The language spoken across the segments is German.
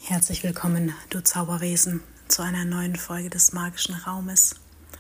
Herzlich willkommen, du Zauberwesen, zu einer neuen Folge des magischen Raumes,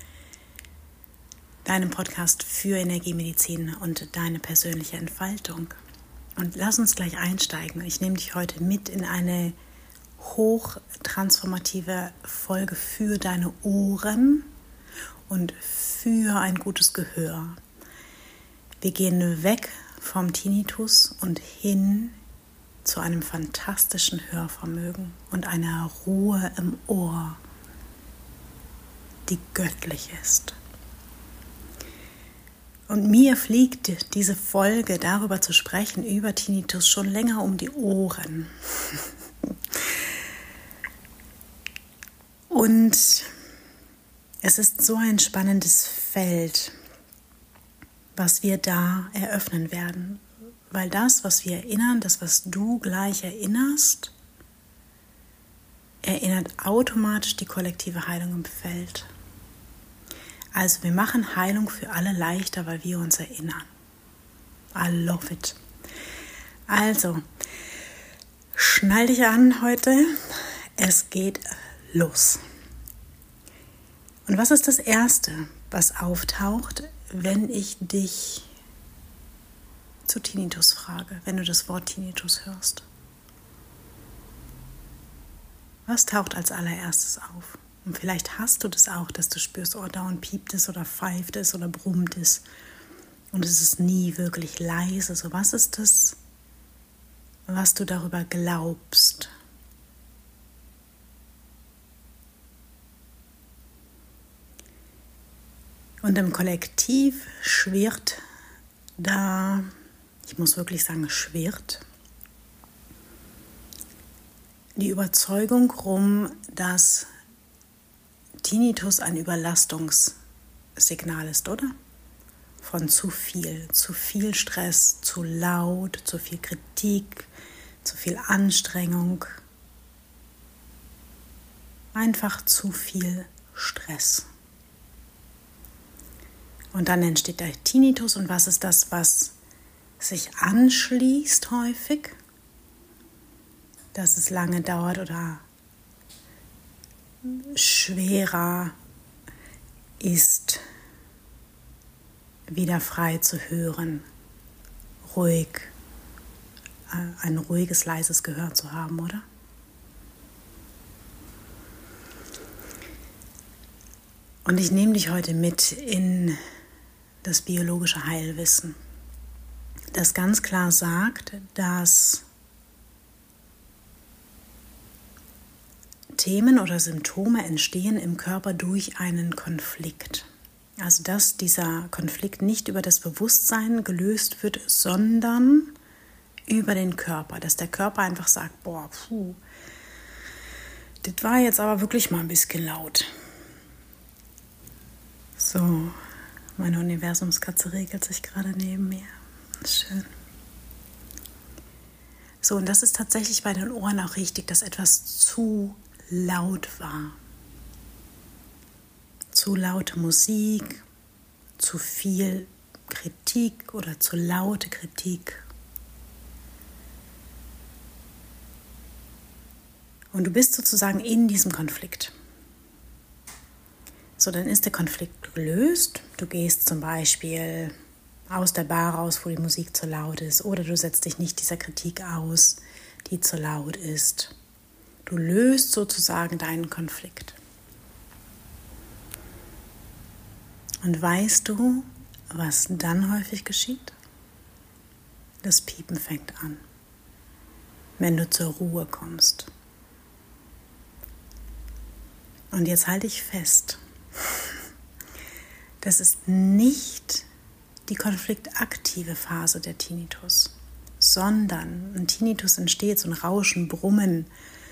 deinem Podcast für Energiemedizin und deine persönliche Entfaltung. Und lass uns gleich einsteigen. Ich nehme dich heute mit in eine hochtransformative Folge für deine Ohren und für ein gutes Gehör. Wir gehen weg vom Tinnitus und hin zu einem fantastischen Hörvermögen und einer Ruhe im Ohr, die göttlich ist. Und mir fliegt diese Folge, darüber zu sprechen, über Tinnitus, schon länger um die Ohren. Und es ist so ein spannendes Feld, was wir da eröffnen werden. Weil das, was wir erinnern, das, was du gleich erinnerst, erinnert automatisch die kollektive Heilung im Feld. Also wir machen Heilung für alle leichter, weil wir uns erinnern. I love it. Also, schnall dich an heute. Es geht los. Und was ist das Erste, was auftaucht, wenn ich dich zu Tinnitus frage, wenn du das Wort Tinnitus hörst? Was taucht als allererstes auf? Und vielleicht hast du das auch, dass du spürst, oh, dauernd piept es oder pfeift es oder brummt es und es ist nie wirklich leise. So, was ist das, was du darüber glaubst? Und im Kollektiv schwirrt da, ich muss wirklich sagen, schwirrt die Überzeugung rum, dass Tinnitus ein Überlastungssignal ist, oder? Von zu viel Stress, zu laut, zu viel Kritik, zu viel Anstrengung. Einfach zu viel Stress. Und dann entsteht der Tinnitus. Und was ist das, was sich anschließt häufig? Dass es lange dauert oder schwerer ist, wieder frei zu hören, ruhig, ein ruhiges, leises Gehör zu haben, oder? Und ich nehme dich heute mit in das biologische Heilwissen, das ganz klar sagt, dass Themen oder Symptome entstehen im Körper durch einen Konflikt. Also dass dieser Konflikt nicht über das Bewusstsein gelöst wird, sondern über den Körper. Dass der Körper einfach sagt, boah, das war jetzt aber wirklich mal ein bisschen laut. So, meine Universumskatze regelt sich gerade neben mir. Schön. So, und das ist tatsächlich bei den Ohren auch richtig, dass etwas zu laut war. Zu laute Musik, zu viel Kritik oder zu laute Kritik. Und du bist sozusagen in diesem Konflikt. So, dann ist der Konflikt gelöst. Du gehst zum Beispiel aus der Bar raus, wo die Musik zu laut ist, oder du setzt dich nicht dieser Kritik aus, die zu laut ist. Du löst sozusagen deinen Konflikt. Und weißt du, was dann häufig geschieht? Das Piepen fängt an, wenn du zur Ruhe kommst. Und jetzt halte ich fest, das ist nicht die konfliktaktive Phase der Tinnitus, sondern ein Tinnitus entsteht, so ein Rauschen, Brummen,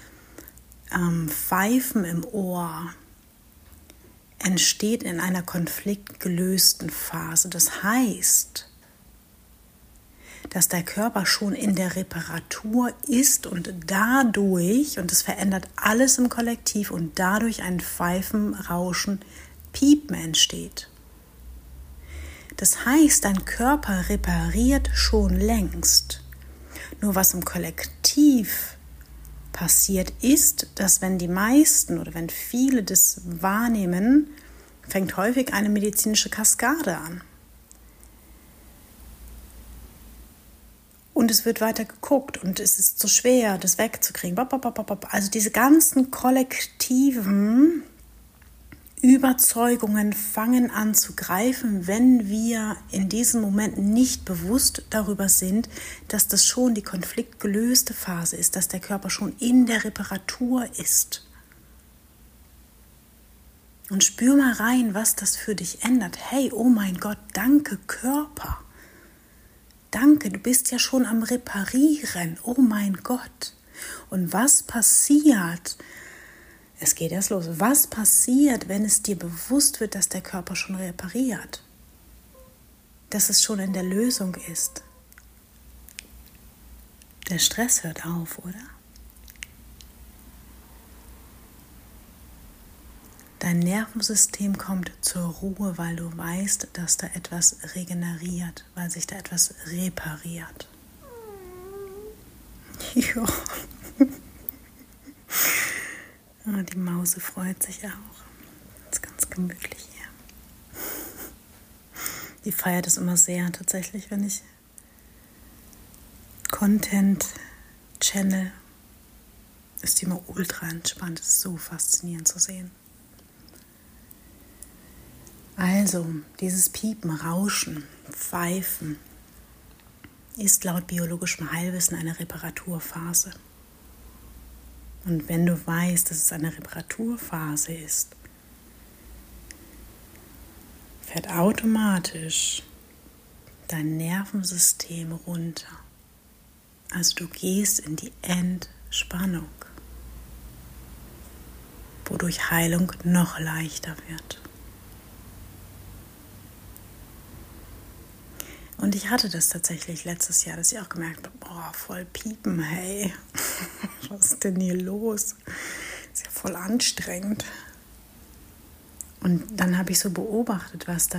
Pfeifen im Ohr, entsteht in einer konfliktgelösten Phase. Das heißt, dass der Körper schon in der Reparatur ist und dadurch, und es verändert alles im Kollektiv, und dadurch ein Pfeifen, Rauschen, Piepen entsteht. Das heißt, dein Körper repariert schon längst. Nur was im Kollektiv passiert, ist, dass wenn die meisten oder wenn viele das wahrnehmen, fängt häufig eine medizinische Kaskade an. Und es wird weiter geguckt und es ist so schwer, das wegzukriegen. Also diese ganzen kollektiven Überzeugungen fangen an zu greifen, wenn wir in diesem Moment nicht bewusst darüber sind, dass das schon die konfliktgelöste Phase ist, dass der Körper schon in der Reparatur ist. Und spür mal rein, was das für dich ändert. Hey, oh mein Gott, danke Körper. Danke, du bist ja schon am Reparieren. Oh mein Gott. Und was passiert? Es geht erst los. Was passiert, wenn es dir bewusst wird, dass der Körper schon repariert? Dass es schon in der Lösung ist? Der Stress hört auf, oder? Dein Nervensystem kommt zur Ruhe, weil du weißt, dass da etwas regeneriert, weil sich da etwas repariert. Ja. Oh, die Mause freut sich auch. Das ist ganz gemütlich hier. Die feiert es immer sehr tatsächlich, wenn ich Content channel. Ist die immer ultra entspannt. Es ist so faszinierend zu sehen. Also, dieses Piepen, Rauschen, Pfeifen ist laut biologischem Heilwissen eine Reparaturphase. Und wenn du weißt, dass es eine Reparaturphase ist, fährt automatisch dein Nervensystem runter. Also du gehst in die Entspannung, wodurch Heilung noch leichter wird. Und ich hatte das tatsächlich letztes Jahr, dass ich auch gemerkt habe, boah, voll piepen, hey, was ist denn hier los? Ist ja voll anstrengend. Und dann habe ich so beobachtet, was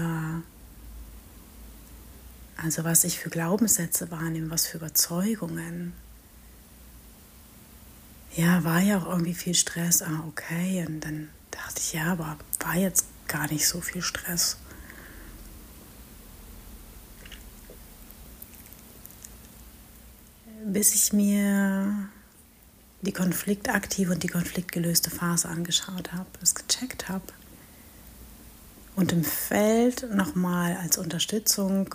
ich für Glaubenssätze wahrnehme, was für Überzeugungen. Ja, war ja auch irgendwie viel Stress, okay. Und dann dachte ich, ja, aber war jetzt gar nicht so viel Stress. Bis ich mir die konfliktaktive und die konfliktgelöste Phase angeschaut habe, es gecheckt habe und im Feld nochmal als Unterstützung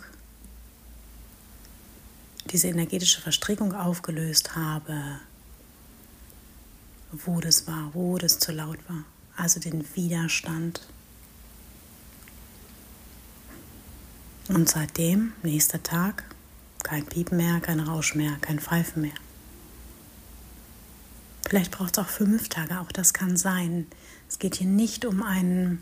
diese energetische Verstrickung aufgelöst habe, wo das war, wo das zu laut war, also den Widerstand. Und seitdem, nächster Tag, kein Piepen mehr, kein Rausch mehr, kein Pfeifen mehr. Vielleicht braucht es auch 5 Tage, auch das kann sein. Es geht hier nicht um einen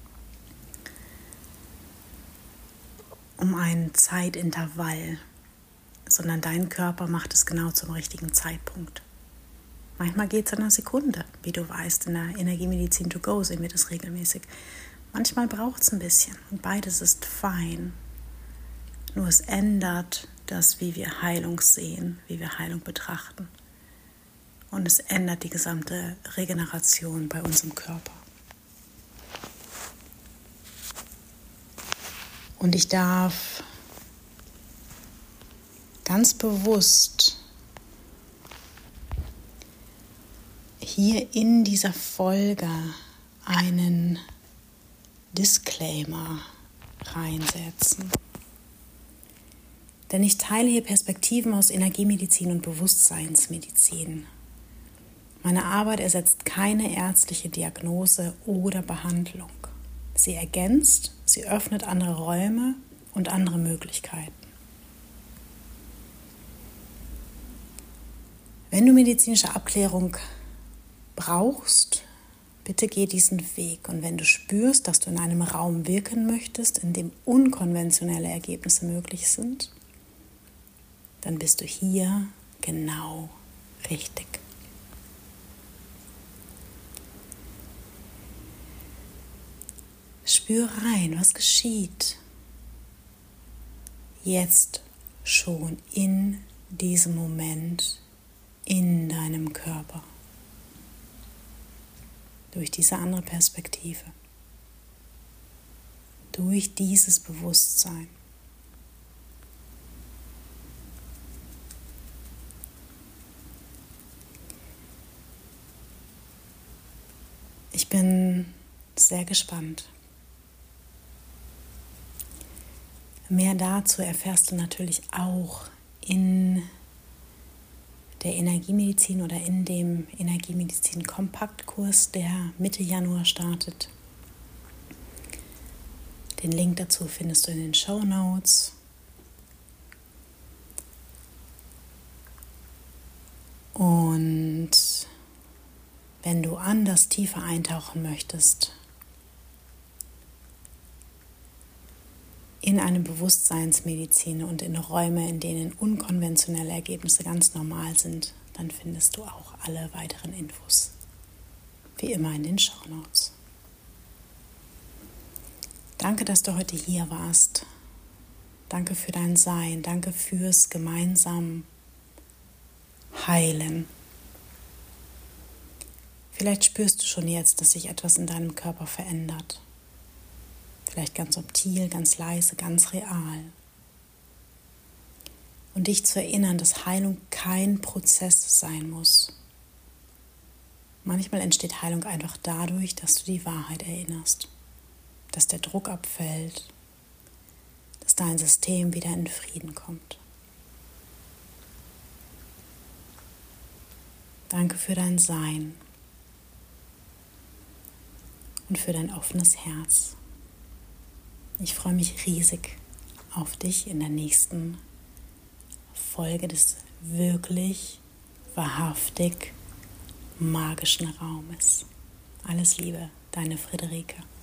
Zeitintervall, sondern dein Körper macht es genau zum richtigen Zeitpunkt. Manchmal geht es in einer Sekunde, wie du weißt, in der Energiemedizin to go sehen wir das regelmäßig. Manchmal braucht es ein bisschen und beides ist fein. Nur es ändert das, wie wir Heilung sehen, wie wir Heilung betrachten. Und es ändert die gesamte Regeneration bei uns im Körper. Und ich darf ganz bewusst hier in dieser Folge einen Disclaimer reinsetzen. Denn ich teile hier Perspektiven aus Energiemedizin und Bewusstseinsmedizin. Meine Arbeit ersetzt keine ärztliche Diagnose oder Behandlung. Sie ergänzt, sie öffnet andere Räume und andere Möglichkeiten. Wenn du medizinische Abklärung brauchst, bitte geh diesen Weg. Und wenn du spürst, dass du in einem Raum wirken möchtest, in dem unkonventionelle Ergebnisse möglich sind, dann bist du hier genau richtig. Spür rein, was geschieht jetzt schon in diesem Moment in deinem Körper. Durch diese andere Perspektive. Durch dieses Bewusstsein. Ich bin sehr gespannt. Mehr dazu erfährst du natürlich auch in der Energiemedizin oder in dem Energiemedizin-Kompaktkurs, der Mitte Januar startet. Den Link dazu findest du in den Shownotes. Und wenn du anders tiefer eintauchen möchtest in eine Bewusstseinsmedizin und in Räume, in denen unkonventionelle Ergebnisse ganz normal sind, dann findest du auch alle weiteren Infos, wie immer in den Shownotes. Danke, dass du heute hier warst. Danke für dein Sein. Danke fürs gemeinsam Heilen. Vielleicht spürst du schon jetzt, dass sich etwas in deinem Körper verändert. Vielleicht ganz subtil, ganz leise, ganz real. Und dich zu erinnern, dass Heilung kein Prozess sein muss. Manchmal entsteht Heilung einfach dadurch, dass du die Wahrheit erinnerst. Dass der Druck abfällt, dass dein System wieder in Frieden kommt. Danke für dein Sein und für dein offenes Herz. Ich freue mich riesig auf dich in der nächsten Folge des wirklich, wahrhaftig magischen Raumes. Alles Liebe, deine Friederike.